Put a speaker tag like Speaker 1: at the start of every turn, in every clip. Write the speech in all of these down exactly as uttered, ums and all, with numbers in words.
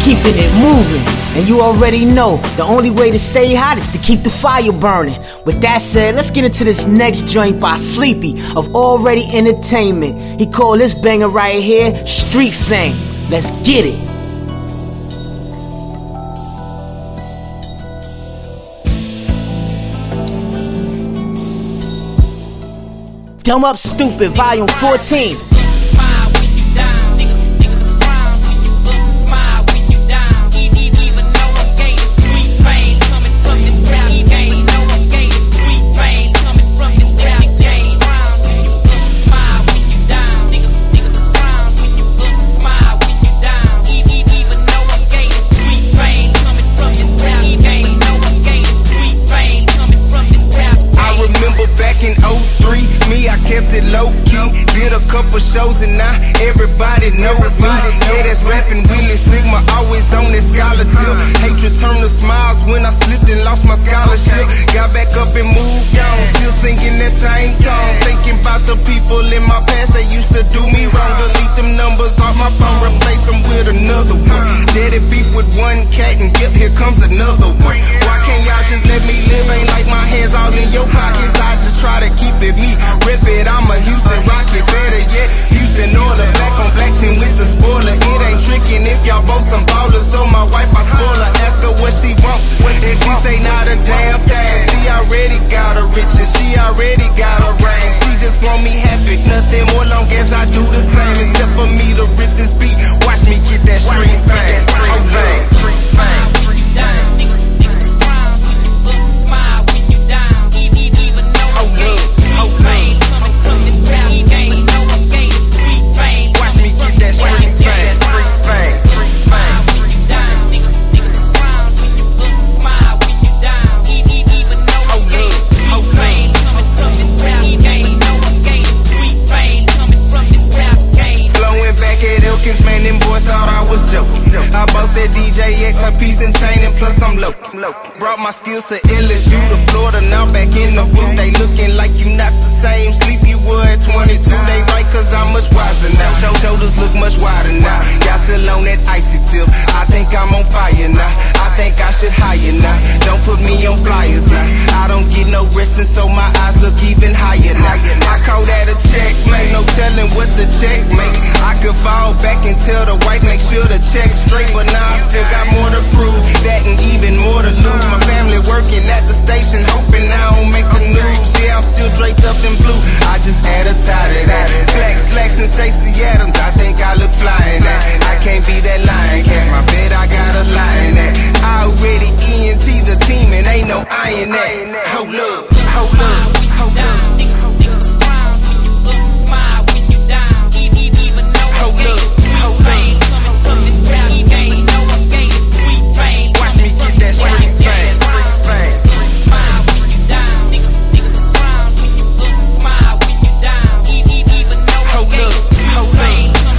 Speaker 1: keeping it moving. And you already know, the only way to stay hot is to keep the fire burning. With that said, let's get into this next joint by Sleepy of Already Entertainment. He called this banger right here, Street Fame. Let's get it. Dumb Up Stupid, Volume fourteen.
Speaker 2: Couple shows and now everybody knows me. Yeah, that's rapping Willie Sigma, always on that scholar tip. Hatred turned to smiles when I slipped and lost my scholarship. Got back up and moved on, still singing that same song. Thinking about the people in my past that used to do me wrong. Delete them numbers off my phone, replace them with another one. Daddy beef with one cat and yep, here comes another one. Why can't y'all just let me live? Ain't like my hands all in your pockets. I just try to keep it me. Rip it, I'm a Houston Rocket. Better yet, Houston order, black on black team with the spoiler. It ain't tricking if y'all both some ballers. So my wife, I spoil her, ask her what she want. And she say not a damn thing. She already got her riches, she already got her ring. She just want me happy, nothing more long as I do the same. Except for me to rip this beat, watch me get that street fame. Oh, street fame. I bought that D J X, a piece and chain, and plus I'm low. Brought my skills to L S U to Florida, now back in the booth. They looking like you not the same sleep you were at twenty-two. They right cause I'm much wiser now. Shoulders look much wider now. Y'all still on that icy tip. I think I'm on fire now. I think I should hire now. Don't put me on flyers now. I don't get no rest and so my eyes look even higher now. I call that a checkmate, no telling what the check make. I could fall back and tell the wife make sure the check's straight, but now I still got more to prove. That and even more to lose. My family working at the station, hoping I don't make the news. Yeah, I'm still draped up in blue. I just add a tie to that. Slacks, slacks, and Stacey Adams. I think I look fly in that. I can't be that lion cat. My bed, I got a lion that. I already E N T the team, and ain't no iron that. Hold up, hold up, hold up. Hold up, hold up. Watch me get that street fame. Hold up, hold up.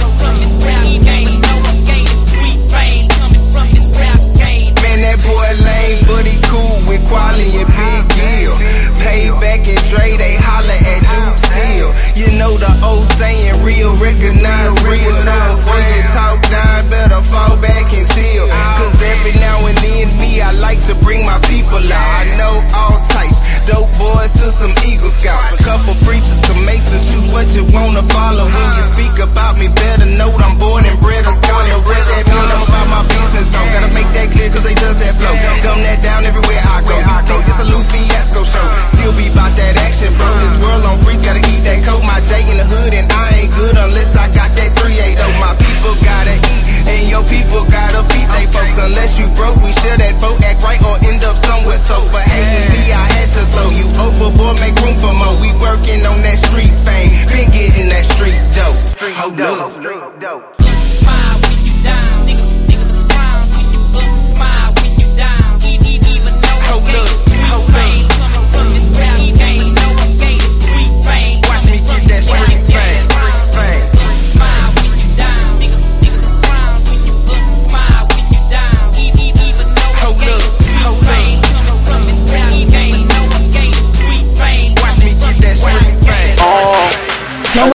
Speaker 2: Man, that boy lame, but he cool with Quali and Big Deal. Payback and Dre, they holler at dudes still. You know the old saying, real recognize real. So before you talk down, better fall back and chill. Cause every now and then me, I like to bring my people out. I know all types, dope boys to some Eagle Scouts. A couple preachers, some masons, choose what you wanna follow. When you speak about me, better know I'm born and bred a scholar. What that mean, I'm about my business though. Gotta make that clear cause they does that flow. Dumb that down everywhere I go. You think it's a loose fiasco show? Still be about that action, bro. This world on freeze, gotta keep that coat. My J in the hood and I ain't good unless I got that three eighty. My people gotta eat and your people gotta feed they folks. Unless you broke, we share that boat, act right or end up somewhere. So for hating me, I had to throw you overboard, make room for more. We working on that street fame, been getting that street dope. Hold up.